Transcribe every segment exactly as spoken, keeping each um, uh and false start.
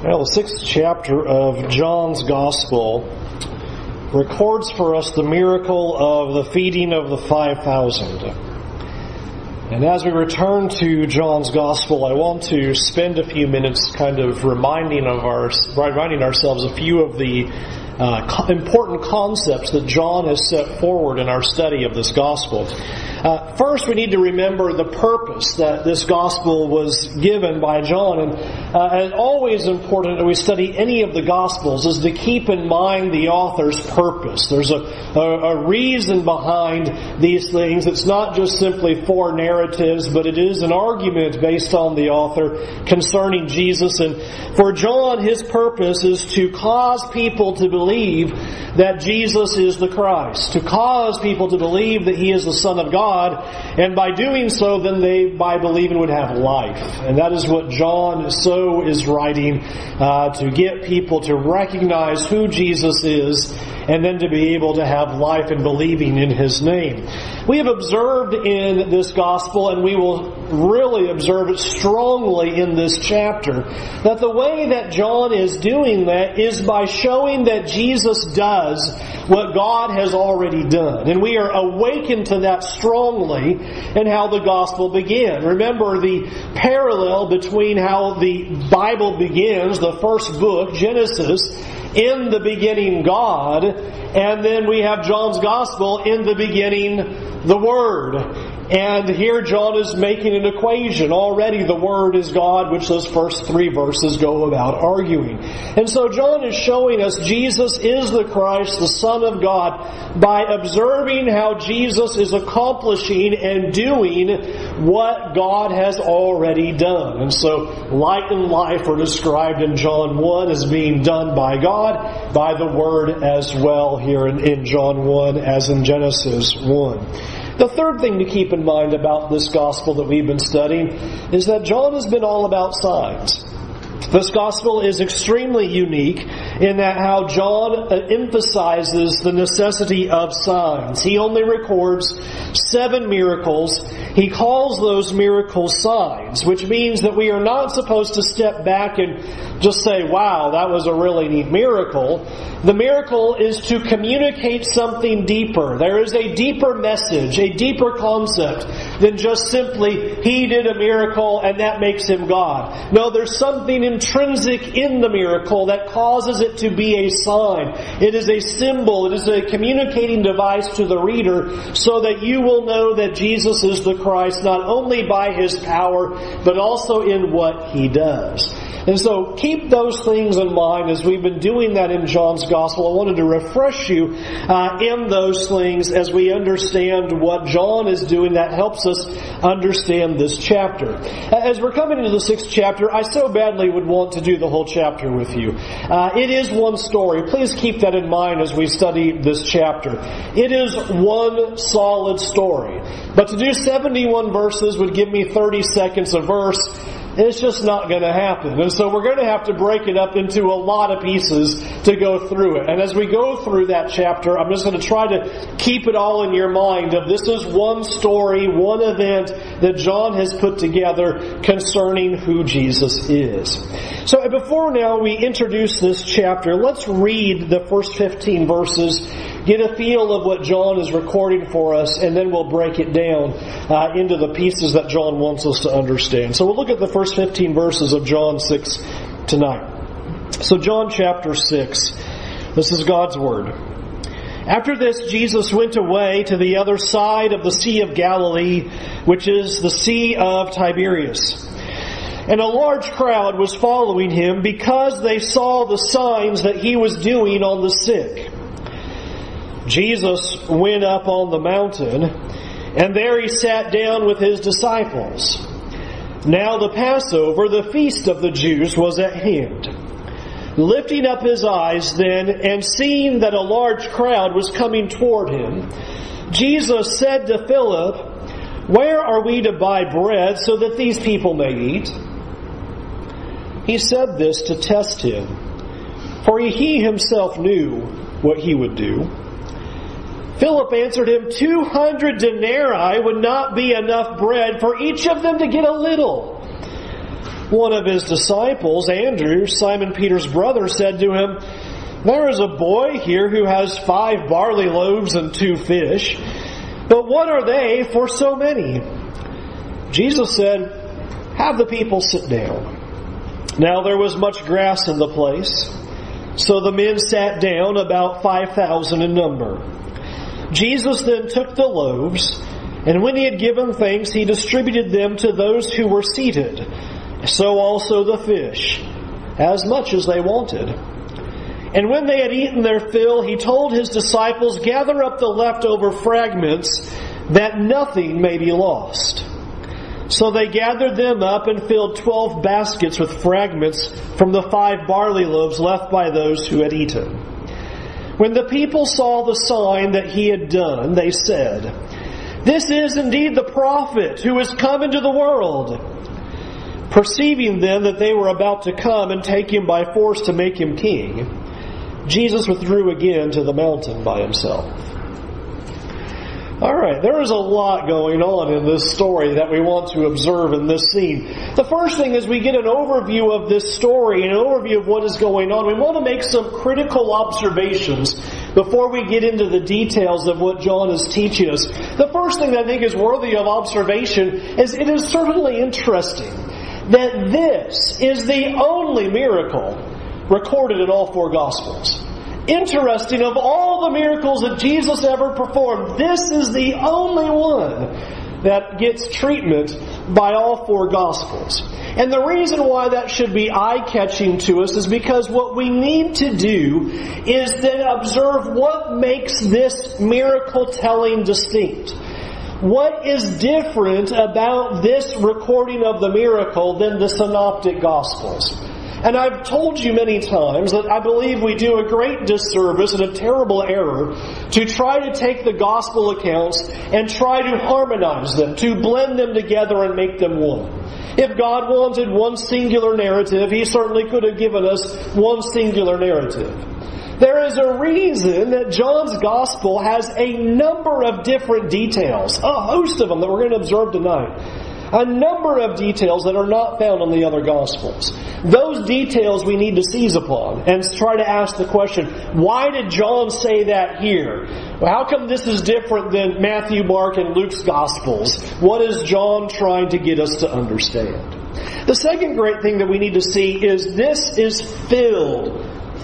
Well, the sixth chapter of John's Gospel records for us the miracle of the feeding of the five thousand. And as we return to John's Gospel, I want to spend a few minutes kind of reminding of our, reminding ourselves a few of the uh, important concepts that John has set forward in our study of this Gospel. Uh, first, we need to remember the purpose that this Gospel was given by John. And uh, it's always important that we study any of the Gospels is to keep in mind the author's purpose. There's a, a, a reason behind these things. It's not just simply four narratives, but it is an argument based on the author concerning Jesus. And for John, his purpose is to cause people to believe that Jesus is the Christ, to cause people to believe that He is the Son of God. And by doing so, then they, by believing, would have life. And that is what John so is writing, uh, to get people to recognize who Jesus is, and then to be able to have life in believing in His name. We have observed in this Gospel, and we will really observe it strongly in this chapter, that the way that John is doing that is by showing that Jesus does what God has already done. And we are awakened to that strongly in how the Gospel began. Remember the parallel between how the Bible begins, the first book, Genesis, in the beginning God, and then we have John's Gospel, in the beginning the Word. And here John is making an equation. Already the Word is God, which those first three verses go about arguing. And so John is showing us Jesus is the Christ, the Son of God, by observing how Jesus is accomplishing and doing what God has already done. And so light and life are described in John one as being done by God, by the Word as well here in, in John one as in Genesis one. The third thing to keep in mind about this Gospel that we've been studying is that John has been all about signs. This Gospel is extremely unique in that how John emphasizes the necessity of signs. He only records seven miracles. He calls those miracles signs, which means that we are not supposed to step back and just say, wow, that was a really neat miracle. The miracle is to communicate something deeper. There is a deeper message, a deeper concept than just simply, He did a miracle and that makes Him God. No, there's something intrinsic in the miracle that causes it to be a sign. It is a symbol. It is a communicating device to the reader so that you will know that Jesus is the Christ, not only by His power, but also in what He does. And so keep those things in mind as we've been doing that in John's Gospel. I wanted to refresh you uh, in those things as we understand what John is doing that helps us understand this chapter. As we're coming into the sixth chapter, I so badly would want to do the whole chapter with you. Uh, it is one story. Please keep that in mind as we study this chapter. It is one solid story. But to do seventy-one verses would give me thirty seconds a verse. It's just not going to happen. And so we're going to have to break it up into a lot of pieces to go through it. And as we go through that chapter, I'm just going to try to keep it all in your mind of this is one story, one event that John has put together concerning who Jesus is. So before now we introduce this chapter, let's read the first fifteen verses, get a feel of what John is recording for us, and then we'll break it down uh, into the pieces that John wants us to understand. So we'll look at the first fifteen verses of John six tonight. So John chapter six, this is God's Word. After this, Jesus went away to the other side of the Sea of Galilee, which is the Sea of Tiberias. And a large crowd was following Him because they saw the signs that He was doing on the sick. Jesus went up on the mountain, and there He sat down with His disciples. Now the Passover, the feast of the Jews, was at hand. Lifting up His eyes then, and seeing that a large crowd was coming toward Him, Jesus said to Philip, "Where are we to buy bread so that these people may eat?" He said this to test Him, for He Himself knew what He would do. Philip answered him, Two hundred denarii would not be enough bread for each of them to get a little. One of his disciples, Andrew, Simon Peter's brother, said to him, "There is a boy here who has five barley loaves and two fish, but what are they for so many?" Jesus said, "Have the people sit down." Now there was much grass in the place, so the men sat down, about five thousand in number. Jesus then took the loaves, and when he had given thanks, he distributed them to those who were seated, so also the fish, as much as they wanted. And when they had eaten their fill, he told his disciples, "Gather up the leftover fragments, that nothing may be lost." So they gathered them up and filled twelve baskets with fragments from the five barley loaves left by those who had eaten. When the people saw the sign that he had done, they said, "This is indeed the prophet who is come into the world." Perceiving then that they were about to come and take him by force to make him king, Jesus withdrew again to the mountain by himself. All right, there is a lot going on in this story that we want to observe in this scene. The first thing is we get an overview of this story, an overview of what is going on. We want to make some critical observations before we get into the details of what John is teaching us. The first thing that I think is worthy of observation is it is certainly interesting that this is the only miracle recorded in all four Gospels. Interesting, of all the miracles that Jesus ever performed, this is the only one that gets treatment by all four Gospels. And the reason why that should be eye-catching to us is because what we need to do is then observe what makes this miracle-telling distinct. What is different about this recording of the miracle than the Synoptic Gospels? And I've told you many times that I believe we do a great disservice and a terrible error to try to take the gospel accounts and try to harmonize them, to blend them together and make them one. If God wanted one singular narrative, He certainly could have given us one singular narrative. There is a reason that John's Gospel has a number of different details, a host of them that we're going to observe tonight. A number of details that are not found in the other Gospels. Those details we need to seize upon and try to ask the question, why did John say that here? Well, how come this is different than Matthew, Mark, and Luke's Gospels? What is John trying to get us to understand? The second great thing that we need to see is this is filled,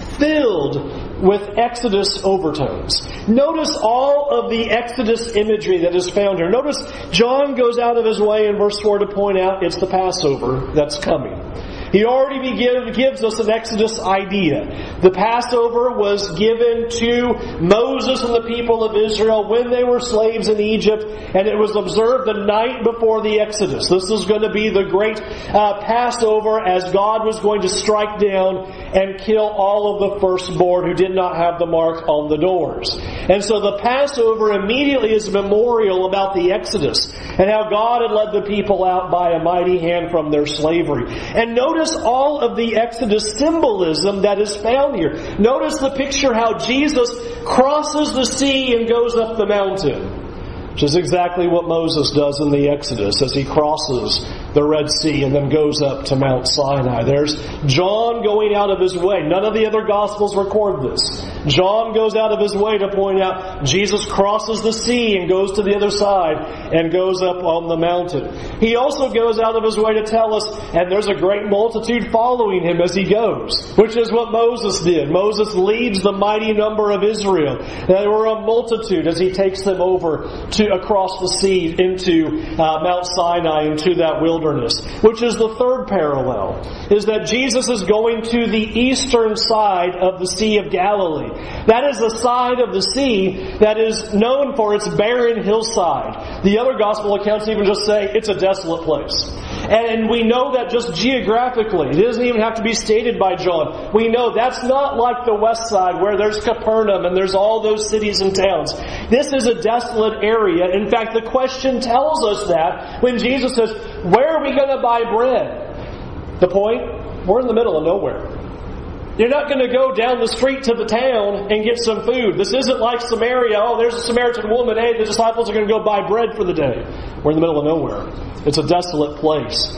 filled with Exodus overtones. Notice all of the Exodus imagery that is found here. Notice John goes out of his way in verse four to point out it's the Passover that's coming. He already begin, gives us an Exodus idea. The Passover was given to Moses and the people of Israel when they were slaves in Egypt, and it was observed the night before the Exodus. This is going to be the great uh, Passover as God was going to strike down and kill all of the firstborn who did not have the mark on the doors. And so the Passover immediately is a memorial about the Exodus and how God had led the people out by a mighty hand from their slavery. And notice all of the Exodus symbolism that is found here. Notice the picture how Jesus crosses the sea and goes up the mountain, which is exactly what Moses does in the Exodus as he crosses the Red Sea and then goes up to Mount Sinai. There's John going out of his way. None of the other Gospels record this. John goes out of his way to point out Jesus crosses the sea and goes to the other side and goes up on the mountain. He also goes out of his way to tell us, and there's a great multitude following him as he goes, which is what Moses did. Moses leads the mighty number of Israel. They were a multitude as he takes them over to across the sea into uh, Mount Sinai, into that wilderness. Which is the third parallel, is that Jesus is going to the eastern side of the Sea of Galilee. That is the side of the sea that is known for its barren hillside. The other gospel accounts even just say it's a desolate place. And we know that just geographically. It doesn't even have to be stated by John. We know that's not like the west side where there's Capernaum and there's all those cities and towns. This is a desolate area. In fact, the question tells us that when Jesus says, where are we going to buy bread? The point? We're in the middle of nowhere. You're not going to go down the street to the town and get some food. This isn't like Samaria. Oh, there's a Samaritan woman. Hey, the disciples are going to go buy bread for the day. We're in the middle of nowhere. It's a desolate place.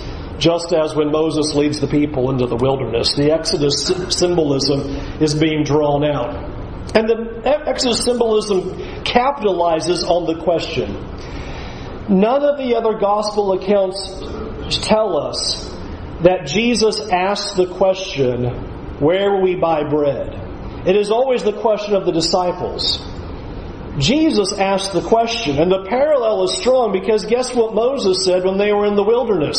just as when Moses leads the people into the wilderness. The Exodus symbolism is being drawn out. And the Exodus symbolism capitalizes on the question. None of the other gospel accounts tell us that Jesus asked the question, where will we buy bread? It is always the question of the disciples. Jesus asked the question, and the parallel is strong because guess what Moses said when they were in the wilderness?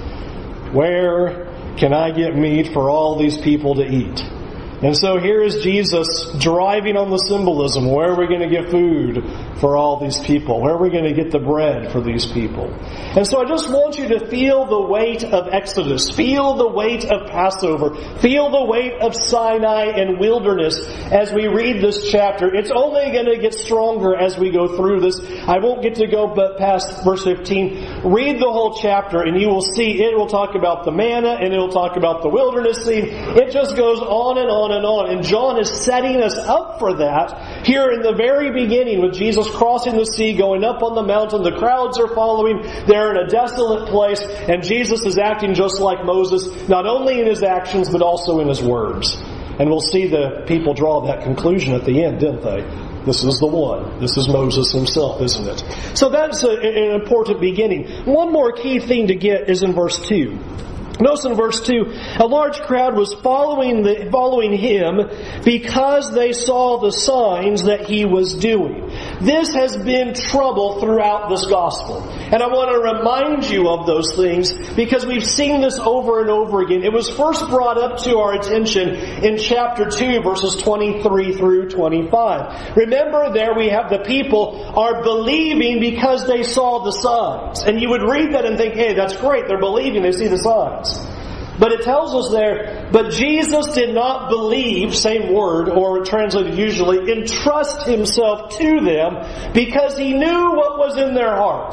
Where can I get meat for all these people to eat? And so here is Jesus driving on the symbolism. Where are we going to get food for all these people? Where are we going to get the bread for these people? And so I just want you to feel the weight of Exodus. Feel the weight of Passover. Feel the weight of Sinai and wilderness as we read this chapter. It's only going to get stronger as we go through this. I won't get to go but past verse fifteen. Read the whole chapter and you will see it will talk about the manna and it will talk about the wilderness scene. It just goes on and on and on. And John is setting us up for that here in the very beginning with Jesus crossing the sea, going up on the mountain. The crowds are following. They're in a desolate place. And Jesus is acting just like Moses, not only in his actions, but also in his words. And we'll see the people draw that conclusion at the end, didn't they? This is the one. This is Moses himself, isn't it? So that's a, an important beginning. One more key thing to get is in verse two. Notice in verse two, a large crowd was following the, following him because they saw the signs that he was doing. This has been trouble throughout this gospel. And I want to remind you of those things because we've seen this over and over again. It was first brought up to our attention in chapter two, verses twenty-three through twenty-five. Remember there we have the people are believing because they saw the signs. And you would read that and think, hey, that's great. They're believing. They see the signs. But it tells us there, but Jesus did not believe, same word, or translated usually, entrust himself to them because he knew what was in their hearts.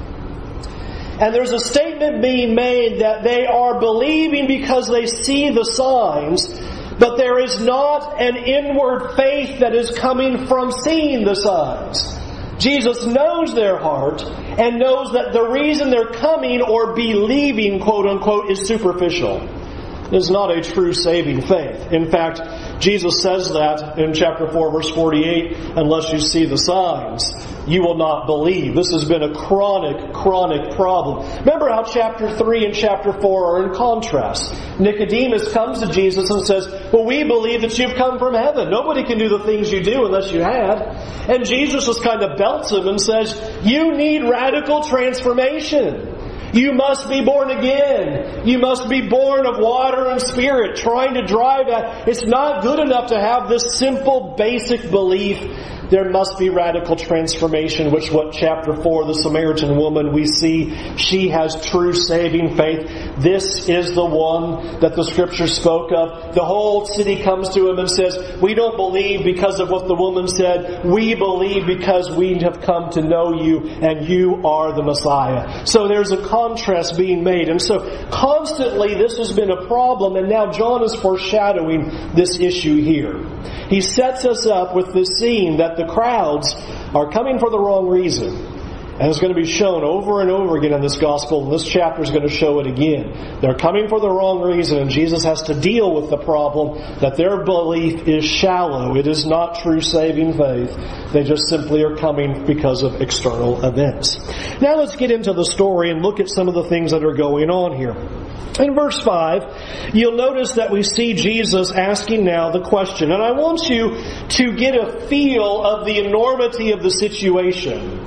And there's a statement being made that they are believing because they see the signs, but there is not an inward faith that is coming from seeing the signs. Jesus knows their heart and knows that the reason they're coming or believing, quote unquote, is superficial. It is not a true saving faith. In fact, Jesus says that in chapter four, verse forty-eight, unless you see the signs, you will not believe. This has been a chronic, chronic problem. Remember how chapter three and chapter four are in contrast. Nicodemus comes to Jesus and says, well, we believe that you've come from heaven. Nobody can do the things you do unless you had. And Jesus just kind of belts him and says, you need radical transformation. You must be born again. You must be born of water and spirit. Trying to drive at, it's not good enough to have this simple, basic belief. There must be radical transformation, which what chapter four, the Samaritan woman, we see she has true saving faith. This is the one that the Scripture spoke of. The whole city comes to him and says, we don't believe because of what the woman said. We believe because we have come to know you and you are the Messiah. So there's a contrast being made. And so constantly this has been a problem, and now John is foreshadowing this issue here. He sets us up with this scene that the crowds are coming for the wrong reason. And it's going to be shown over and over again in this gospel, and this chapter is going to show it again. They're coming for the wrong reason, and Jesus has to deal with the problem that their belief is shallow. It is not true saving faith. They just simply are coming because of external events. Now let's get into the story and look at some of the things that are going on here. In verse five, you'll notice that we see Jesus asking now the question. And I want you to get a feel of the enormity of the situation.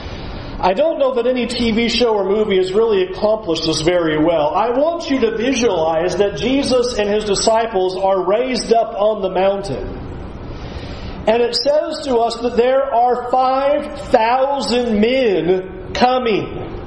I don't know that any T V show or movie has really accomplished this very well. I want you to visualize that Jesus and his disciples are raised up on the mountain. And it says to us that there are five thousand men coming.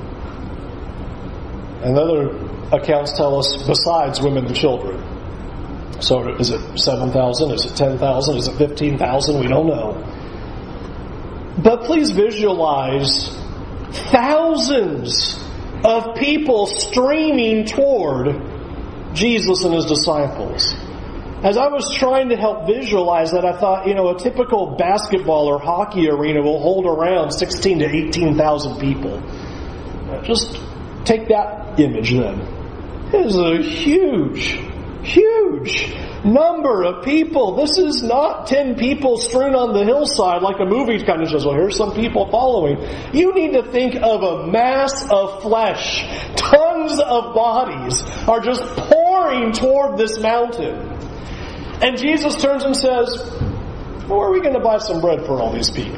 And other accounts tell us besides women and children. So is it seven thousand? Is it ten thousand? Is it fifteen thousand? We don't know. But please visualize thousands of people streaming toward Jesus and his disciples. As I was trying to help visualize that, I thought, you know, a typical basketball or hockey arena will hold around sixteen to eighteen thousand people. Just take that image then. This is a huge, huge number of people. This is not ten people strewn on the hillside like a movie kind of shows. Well, here's some people following. You need to think of a mass of flesh. Tons of bodies are just pouring toward this mountain. And Jesus turns and says, well, where are we going to buy some bread for all these people?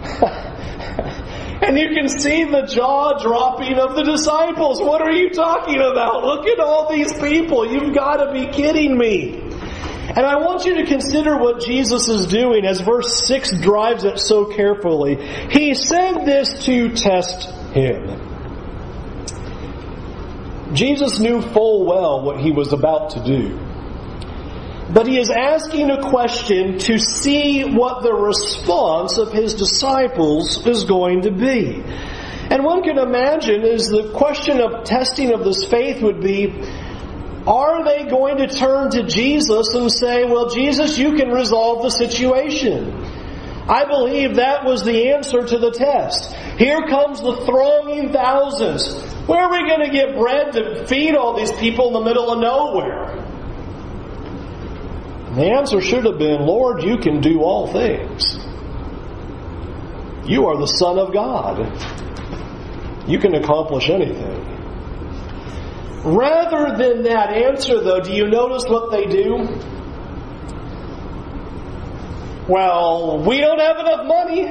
And you can see the jaw dropping of the disciples. What are you talking about? Look at all these people. You've got to be kidding me. And I want you to consider what Jesus is doing as verse six drives it so carefully. He said this to test him. Jesus knew full well what he was about to do. But he is asking a question to see what the response of his disciples is going to be. And one can imagine is the question of testing of this faith would be, are they going to turn to Jesus and say, well, Jesus, you can resolve the situation? I believe that was the answer to the test. Here comes the thronging thousands. Where are we going to get bread to feed all these people in the middle of nowhere? The answer should have been, Lord, you can do all things. You are the Son of God. You can accomplish anything. Rather than that answer, though, do you notice what they do? Well, we don't have enough money.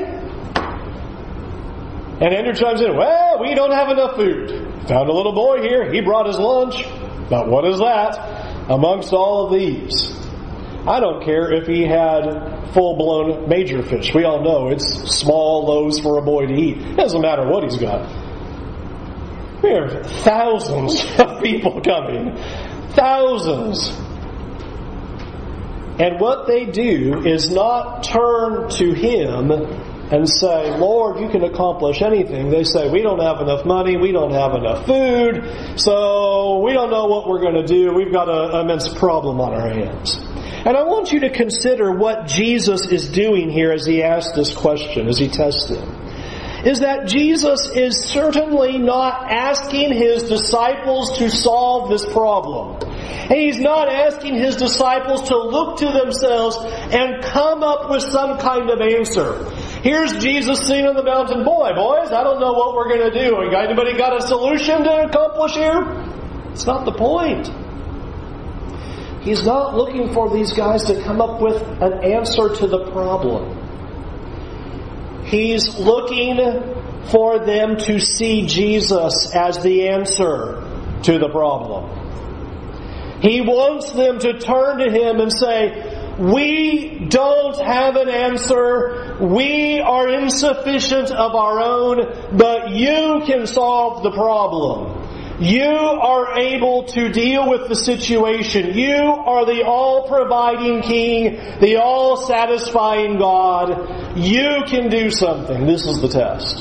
And Andrew chimes in, well, we don't have enough food. Found a little boy here. He brought his lunch. But what is that amongst all of these? I don't care if he had full-blown major fish. We all know it's small loaves for a boy to eat. It doesn't matter what he's got. There are thousands of people coming. Thousands. And what they do is not turn to him and say, Lord, you can accomplish anything. They say, we don't have enough money, we don't have enough food, so we don't know what we're going to do. We've got an immense problem on our hands. And I want you to consider what Jesus is doing here as he asks this question, as he tests them. Is that Jesus is certainly not asking his disciples to solve this problem. And he's not asking his disciples to look to themselves and come up with some kind of answer. Here's Jesus sitting on the mountain. Boy, boys, I don't know what we're going to do. Anybody got a solution to accomplish here? It's not the point. He's not looking for these guys to come up with an answer to the problem. He's looking for them to see Jesus as the answer to the problem. He wants them to turn to him and say, we don't have an answer. We are insufficient of our own, but you can solve the problem. You are able to deal with the situation. You are the all-providing King, the all-satisfying God. You can do something. This is the test.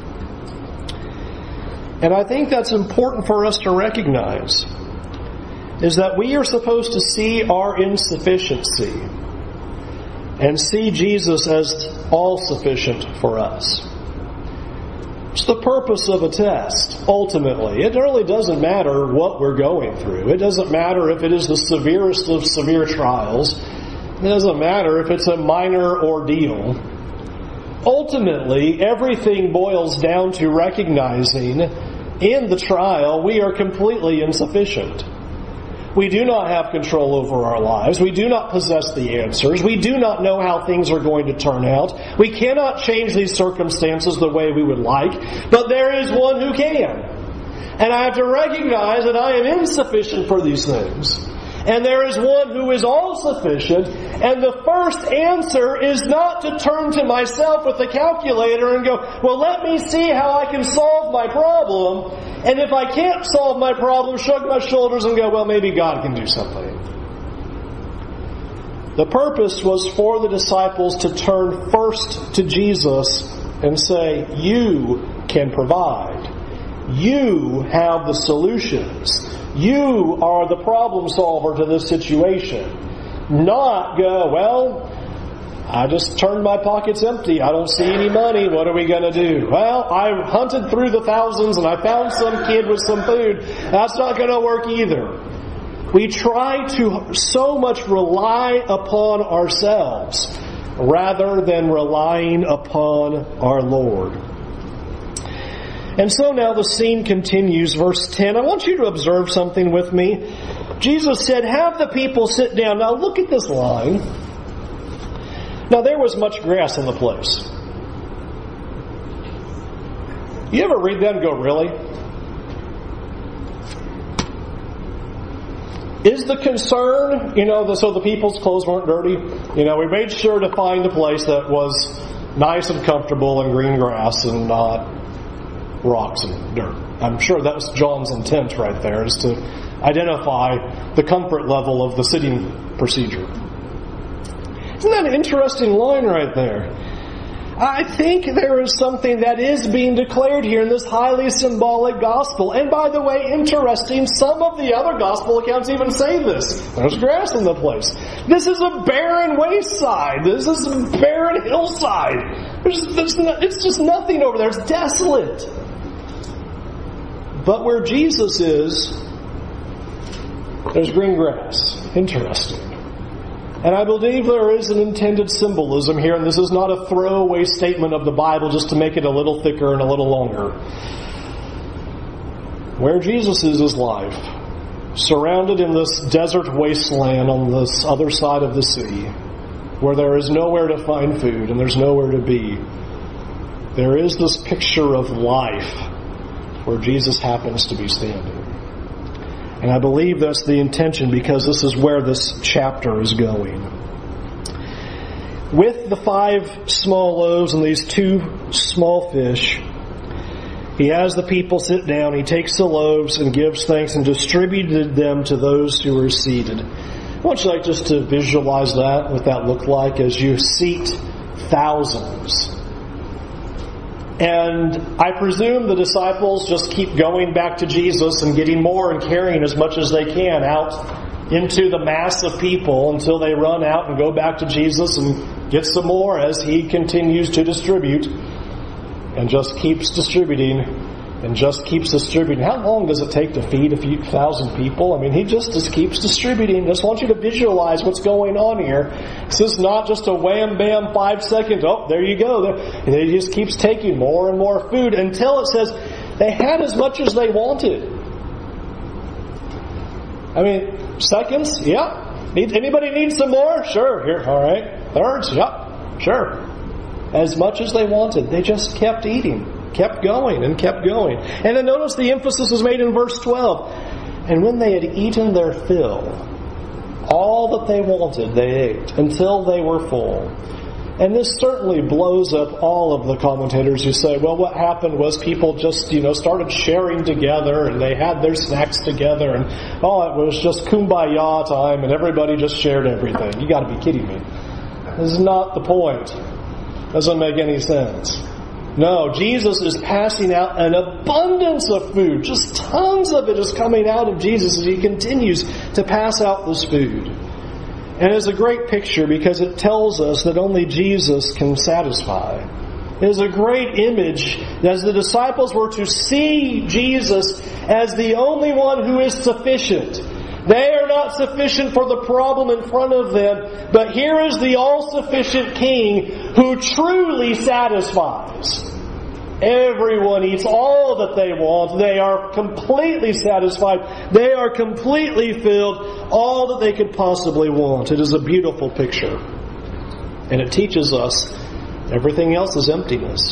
And I think that's important for us to recognize, is that we are supposed to see our insufficiency and see Jesus as all-sufficient for us. It's the purpose of a test, ultimately. It really doesn't matter what we're going through. It doesn't matter if it is the severest of severe trials. It doesn't matter if it's a minor ordeal. Ultimately, everything boils down to recognizing in the trial we are completely insufficient. We do not have control over our lives. We do not possess the answers. We do not know how things are going to turn out. We cannot change these circumstances the way we would like. But there is one who can. And I have to recognize that I am insufficient for these things. And there is one who is all-sufficient. And the first answer is not to turn to myself with a calculator and go, well, let me see how I can solve my problem. And if I can't solve my problem, shrug my shoulders and go, well, maybe God can do something. The purpose was for the disciples to turn first to Jesus and say, you can provide. You have the solutions. You are the problem solver to this situation. Not go, well, I just turned my pockets empty. I don't see any money. What are we going to do? Well, I hunted through the thousands and I found some kid with some food. That's not going to work either. We try to so much rely upon ourselves rather than relying upon our Lord. And so now the scene continues. Verse ten. I want you to observe something with me. Jesus said, have the people sit down. Now look at this line. Now there was much grass in the place. You ever read that and go, really? Is the concern, you know, the, so the people's clothes weren't dirty? You know, we made sure to find a place that was nice and comfortable and green grass and not rocks and dirt. I'm sure that was John's intent right there, is to identify the comfort level of the sitting procedure. Isn't that an interesting line right there? I think there is something that is being declared here in this highly symbolic gospel. And by the way, interesting, some of the other gospel accounts even say this. There's grass in the place. This is a barren wayside. This is a barren hillside. There's, there's no, it's just nothing over there. It's desolate. But where Jesus is, there's green grass. Interesting. And I believe there is an intended symbolism here, and this is not a throwaway statement of the Bible just to make it a little thicker and a little longer. Where Jesus is is life, surrounded in this desert wasteland on this other side of the sea, where there is nowhere to find food and there's nowhere to be. There is this picture of life where Jesus happens to be standing. And I believe that's the intention, because this is where this chapter is going. With the five small loaves and these two small fish, he has the people sit down. He takes the loaves and gives thanks and distributed them to those who were seated. I want you like just to visualize that, what that looked like as you seat thousands. And I presume the disciples just keep going back to Jesus and getting more and carrying as much as they can out into the mass of people until they run out and go back to Jesus and get some more as he continues to distribute and just keeps distributing and just keeps distributing. How long does it take to feed a few thousand people? I mean, he just, just keeps distributing. I just want you to visualize what's going on here. This is not just a wham bam five seconds. Oh, there you go. And he just keeps taking more and more food until it says they had as much as they wanted. I mean, seconds? Yeah. Need, anybody need some more? Sure. Here. All right. Thirds? Yep. Sure. As much as they wanted. They just kept eating. Kept going and kept going. And then notice the emphasis is made in verse twelve. And when they had eaten their fill, all that they wanted they ate until they were full. And this certainly blows up all of the commentators who say, well, what happened was people just, you know, started sharing together and they had their snacks together and, oh, it was just kumbaya time and everybody just shared everything. You got to be kidding me. This is not the point. Doesn't make any sense. No, Jesus is passing out an abundance of food. Just tons of it is coming out of Jesus as he continues to pass out this food. And it's a great picture because it tells us that only Jesus can satisfy. It is a great image as the disciples were to see Jesus as the only one who is sufficient. They are not sufficient for the problem in front of them, but here is the all-sufficient King who truly satisfies. Everyone eats all that they want. They are completely satisfied. They are completely filled. All that they could possibly want. It is a beautiful picture. And it teaches us everything else is emptiness.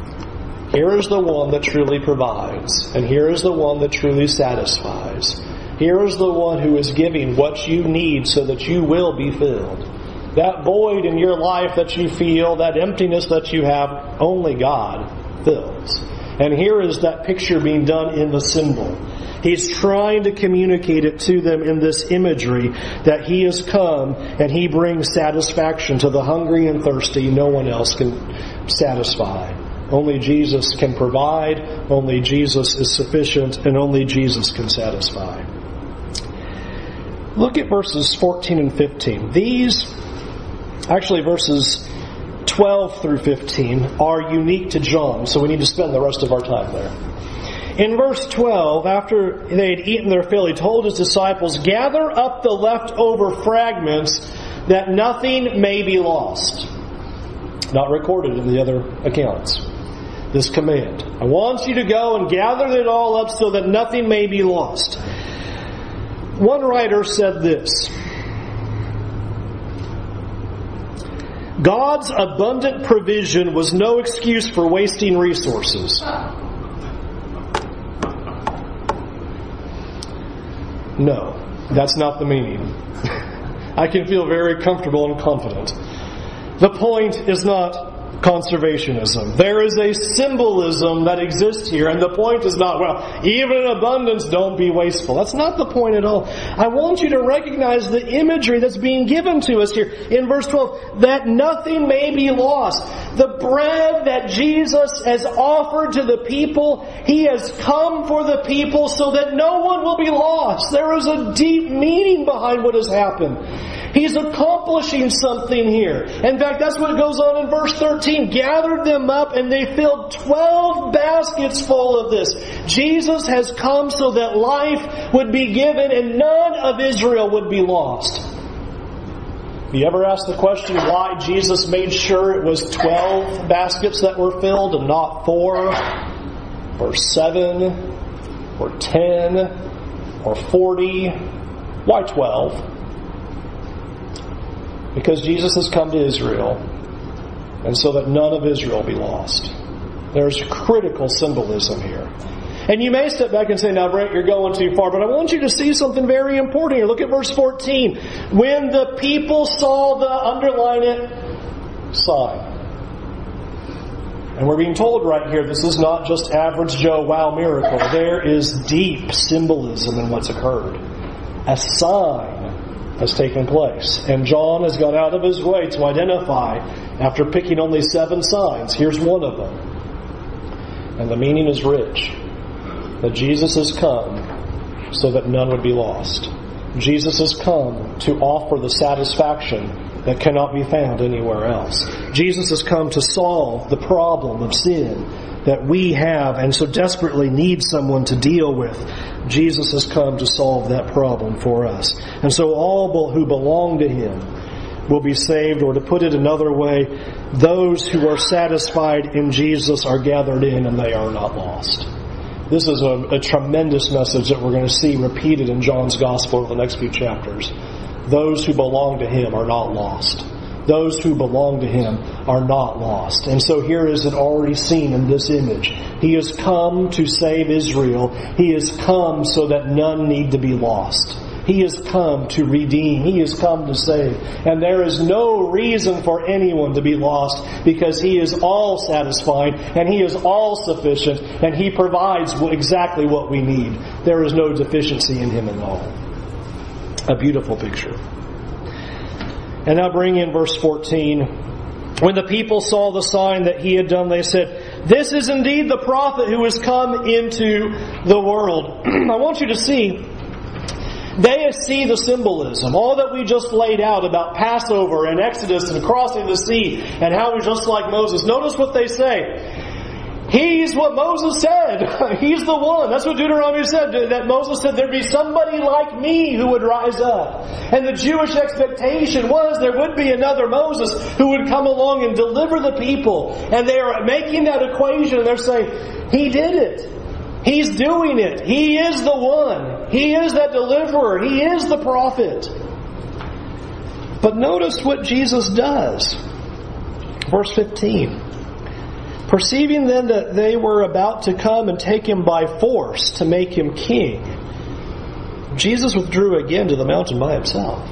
Here is the one that truly provides. And here is the one that truly satisfies. Here is the one who is giving what you need so that you will be filled. That void in your life that you feel, that emptiness that you have, only God fills. And here is that picture being done in the symbol. He's trying to communicate it to them in this imagery that he has come and he brings satisfaction to the hungry and thirsty. No one else can satisfy. Only Jesus can provide, only Jesus is sufficient, and only Jesus can satisfy. Look at verses fourteen and fifteen. These Actually, verses twelve through fifteen are unique to John, so we need to spend the rest of our time there. In verse twelve, after they had eaten their fill, he told his disciples, "Gather up the leftover fragments that nothing may be lost." Not recorded in the other accounts. This command. I want you to go and gather it all up so that nothing may be lost. One writer said this: God's abundant provision was no excuse for wasting resources. No, that's not the meaning. I can feel very comfortable and confident. The point is not conservationism. There is a symbolism that exists here, and the point is not, well, even in abundance, don't be wasteful. That's not the point at all. I want you to recognize the imagery that's being given to us here in verse twelve, that nothing may be lost. The bread that Jesus has offered to the people, He has come for the people so that no one will be lost. There is a deep meaning behind what has happened. He's accomplishing something here. In fact, that's what goes on in verse thirteen. Gathered them up and they filled twelve baskets full of this. Jesus has come so that life would be given and none of Israel would be lost. Have you ever asked the question why Jesus made sure it was twelve baskets that were filled and not four, or seven, or ten, or forty? Why twelve? Because Jesus has come to Israel, and so that none of Israel be lost. There's critical symbolism here. And you may step back and say, now Brent, you're going too far, but I want you to see something very important here. Look at verse fourteen. When the people saw the, underline it, sign. And we're being told right here, this is not just average Joe wow miracle. There is deep symbolism in what's occurred. A sign has taken place. And John has gone out of his way to identify, after picking only seven signs, here's one of them. And the meaning is rich. That Jesus has come so that none would be lost. Jesus has come to offer the satisfaction that cannot be found anywhere else. Jesus has come to solve the problem of sin that we have and so desperately need someone to deal with. Jesus has come to solve that problem for us. And so all who belong to Him will be saved, or to put it another way, those who are satisfied in Jesus are gathered in and they are not lost. This is a, a tremendous message that we're going to see repeated in John's Gospel over the next few chapters. Those who belong to Him are not lost. Those who belong to Him are not lost. And so here is it already seen in this image. He has come to save Israel. He has come so that none need to be lost. He has come to redeem. He has come to save. And there is no reason for anyone to be lost, because He is all satisfied and He is all sufficient and He provides exactly what we need. There is no deficiency in Him at all. A beautiful picture. And now bring in verse fourteen. When the people saw the sign that He had done, they said, "This is indeed the prophet who has come into the world." I want you to see, they see the symbolism. All that we just laid out about Passover and Exodus and crossing the sea and how we're just like Moses. Notice what they say. He's what Moses said. He's the one. That's what Deuteronomy said. That Moses said there'd be somebody like me who would rise up. And the Jewish expectation was there would be another Moses who would come along and deliver the people. And they are making that equation. They're saying, He did it. He's doing it. He is the one. He is that deliverer. He is the prophet. But notice what Jesus does. Verse fifteen. Perceiving then that they were about to come and take Him by force to make Him king, Jesus withdrew again to the mountain by Himself.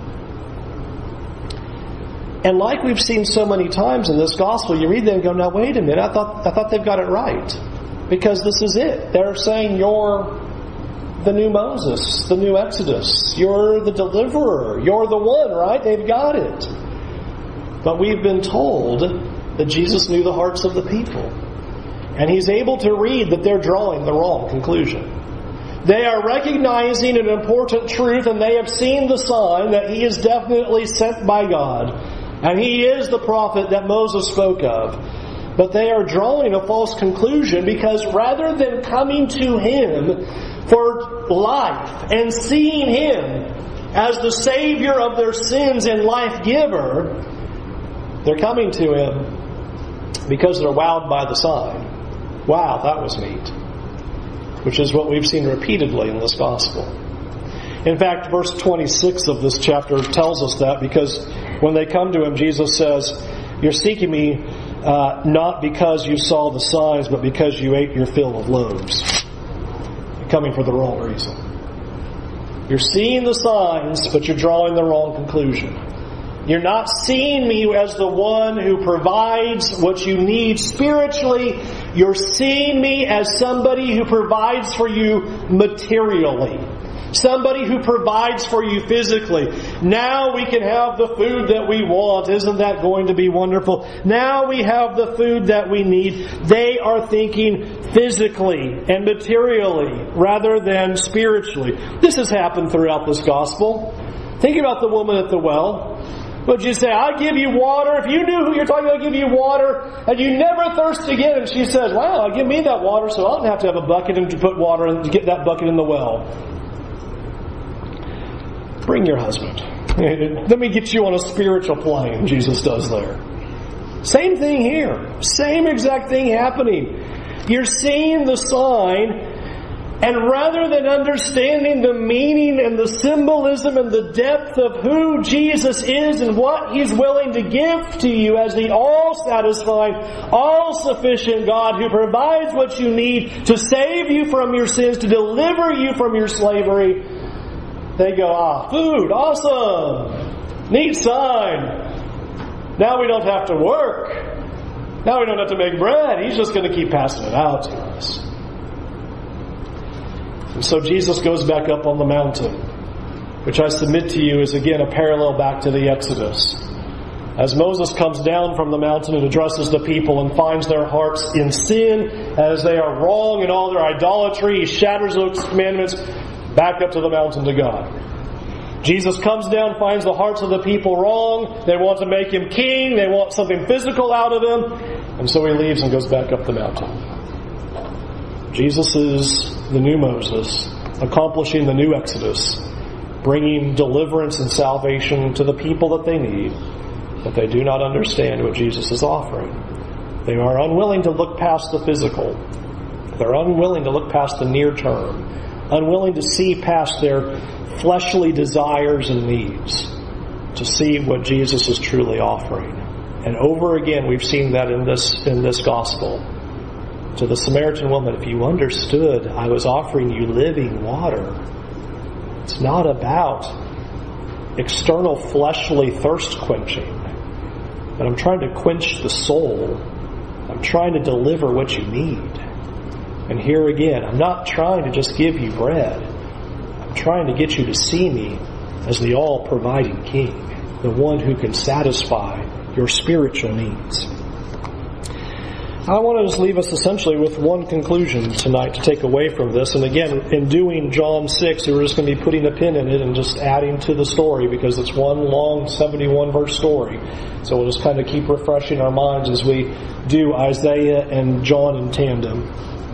And like we've seen so many times in this gospel, you read them and go, now wait a minute, I thought I thought they've got it right. Because this is it. They're saying you're the new Moses, the new Exodus. You're the deliverer. You're the one, right? They've got it. But we've been told that Jesus knew the hearts of the people. And He's able to read that they're drawing the wrong conclusion. They are recognizing an important truth, and they have seen the sign that He is definitely sent by God. And He is the prophet that Moses spoke of. But they are drawing a false conclusion because rather than coming to Him for life and seeing Him as the Savior of their sins and life giver, they're coming to Him because they're wowed by the sign. Wow, that was neat. Which is what we've seen repeatedly in this gospel. In fact, verse twenty-six of this chapter tells us that, because when they come to Him, Jesus says, "You're seeking me uh, not because you saw the signs, but because you ate your fill of loaves." You're coming for the wrong reason. You're seeing the signs, but you're drawing the wrong conclusion. You're not seeing me as the one who provides what you need spiritually. You're seeing me as somebody who provides for you materially. Somebody who provides for you physically. Now we can have the food that we want. Isn't that going to be wonderful? Now we have the food that we need. They are thinking physically and materially rather than spiritually. This has happened throughout this gospel. Think about the woman at the well. Would you say, "I'll give you water"? If you knew who you're talking about, I'll give you water, and you never thirst again. And she says, "Wow, give me that water so I don't have to have a bucket and to put water and to get that bucket in the well." Bring your husband. Let me get you on a spiritual plane, Jesus does there. Same thing here. Same exact thing happening. You're seeing the sign, and rather than understanding the meaning and the symbolism and the depth of who Jesus is and what He's willing to give to you as the all-satisfying, all-sufficient God who provides what you need to save you from your sins, to deliver you from your slavery, they go, "Ah, food, awesome, neat sign. Now we don't have to work. Now we don't have to make bread. He's just going to keep passing it out to us." And so Jesus goes back up on the mountain, which I submit to you is again a parallel back to the Exodus. As Moses comes down from the mountain and addresses the people and finds their hearts in sin, as they are wrong in all their idolatry, He shatters those commandments, back up to the mountain to God. Jesus comes down, finds the hearts of the people wrong. They want to make Him king. They want something physical out of Him. And so He leaves and goes back up the mountain. Jesus is the new Moses, accomplishing the new Exodus, bringing deliverance and salvation to the people that they need, but they do not understand what Jesus is offering. They are unwilling to look past the physical. They're unwilling to look past the near term, unwilling to see past their fleshly desires and needs to see what Jesus is truly offering. And over again, we've seen that in this in this gospel. To the Samaritan woman, if you understood, I was offering you living water. It's not about external fleshly thirst quenching, but I'm trying to quench the soul. I'm trying to deliver what you need. And here again, I'm not trying to just give you bread. I'm trying to get you to see me as the all-providing King, the one who can satisfy your spiritual needs. I want to just leave us essentially with one conclusion tonight to take away from this. And again, in doing John six, we're just going to be putting a pin in it and just adding to the story because it's one long seventy-one verse story. So we'll just kind of keep refreshing our minds as we do Isaiah and John in tandem.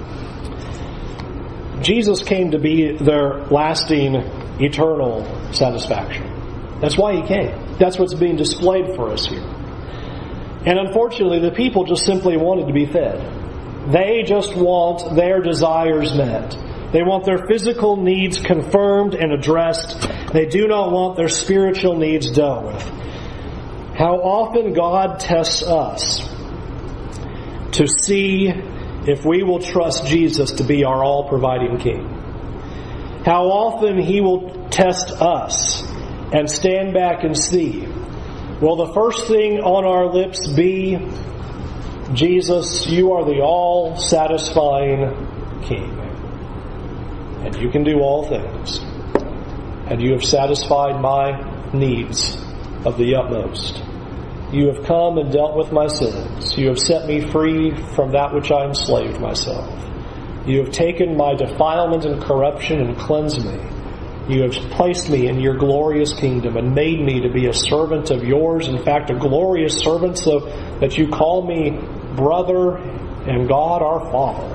Jesus came to be their lasting, eternal satisfaction. That's why He came. That's what's being displayed for us here. And unfortunately, the people just simply wanted to be fed. They just want their desires met. They want their physical needs confirmed and addressed. They do not want their spiritual needs dealt with. How often God tests us to see if we will trust Jesus to be our all-providing King. How often He will test us and stand back and see, will the first thing on our lips be, Jesus, you are the all-satisfying King, and you can do all things, and you have satisfied my needs of the utmost. You have come and dealt with my sins. You have set me free from that which I enslaved myself. You have taken my defilement and corruption and cleansed me. You have placed me in your glorious kingdom and made me to be a servant of yours. In fact, a glorious servant, so that you call me brother and God our Father.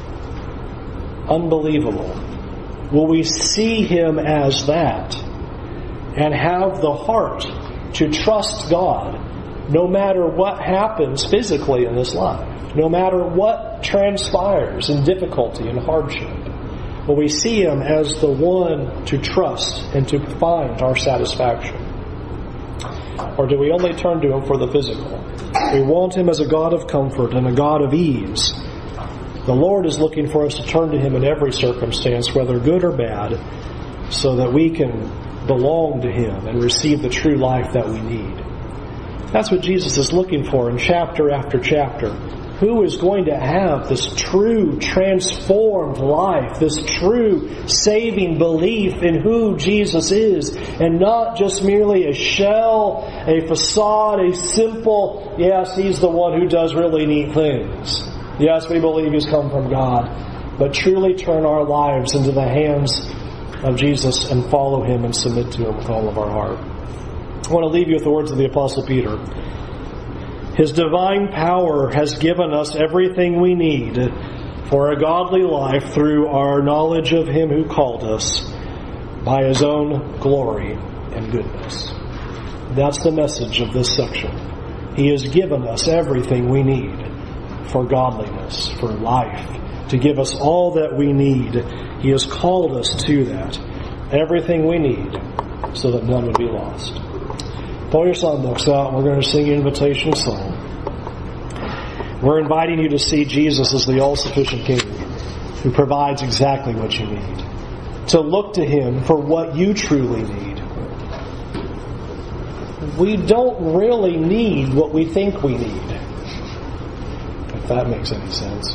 Unbelievable. Will we see Him as that and have the heart to trust God no matter what happens physically in this life, no matter what transpires in difficulty and hardship? Will we see Him as the one to trust and to find our satisfaction? Or do we only turn to Him for the physical? We want Him as a God of comfort and a God of ease. The Lord is looking for us to turn to Him in every circumstance, whether good or bad, so that we can belong to Him and receive the true life that we need. That's what Jesus is looking for in chapter after chapter. Who is going to have this true transformed life, this true saving belief in who Jesus is, and not just merely a shell, a facade, a simple, yes, He's the one who does really neat things. Yes, we believe He's come from God, but truly turn our lives into the hands of Jesus and follow Him and submit to Him with all of our heart. I want to leave you with the words of the Apostle Peter. His divine power has given us everything we need for a godly life through our knowledge of Him who called us by His own glory and goodness. That's the message of this section. He has given us everything we need for godliness, for life, to give us all that we need. He has called us to that. Everything we need so that none would be lost. Pull your songbooks out. We're going to sing an invitation song. We're inviting you to see Jesus as the all-sufficient King who provides exactly what you need. To look to Him for what you truly need. We don't really need what we think we need. If that makes any sense.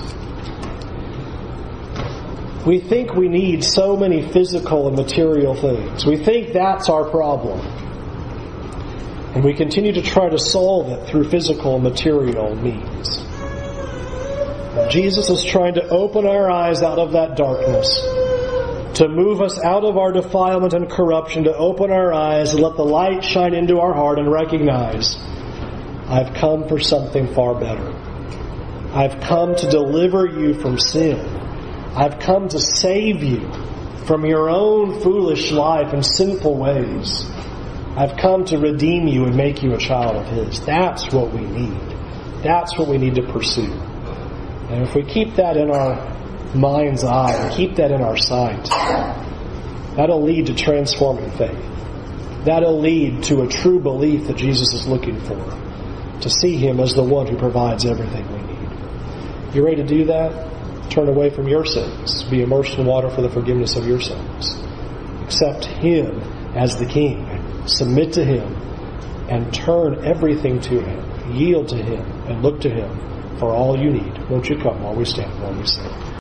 We think we need so many physical and material things. We think that's our problem. And we continue to try to solve it through physical and material means. Jesus is trying to open our eyes out of that darkness, to move us out of our defilement and corruption, to open our eyes and let the light shine into our heart and recognize, I've come for something far better. I've come to deliver you from sin. I've come to save you from your own foolish life and sinful ways. I've come to redeem you and make you a child of His. That's what we need. That's what we need to pursue. And if we keep that in our mind's eye, and keep that in our sight, that'll lead to transforming faith. That'll lead to a true belief that Jesus is looking for. To see Him as the one who provides everything we need. You ready to do that? Turn away from your sins. Be immersed in water for the forgiveness of your sins. Accept Him as the King. Submit to Him and turn everything to Him. Yield to Him and look to Him for all you need. Won't you come while we stand, while we sing?